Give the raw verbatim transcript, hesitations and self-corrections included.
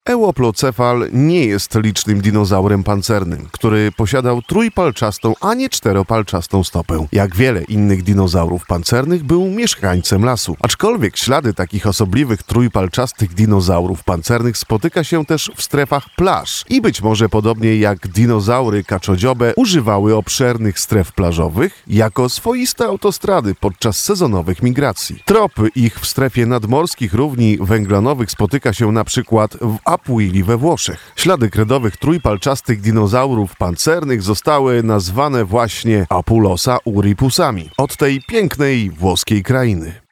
Euoplocefal nie jest licznym dinozaurem pancernym, który posiadał trójpalczastą, a nie czteropalczastą stopę. Jak wiele innych dinozaurów pancernych był mieszkańcem lasu. Aczkolwiek ślady takich osobliwych trójpalczastych dinozaurów pancernych spotyka się też w strefach plaż i być może podobnie jak dinozaury kaczodziobe używały obszernych stref plażowych jako swoiste autostrady podczas sezonowych migracji. Tropy ich w strefie nadmorskich równi węglanowych spotyka się na przykład w Apuili we Włoszech. Ślady kredowych trójpalczastych dinozaurów pancernych zostały nazwane właśnie Apulosa uripusami od tej pięknej włoskiej krainy.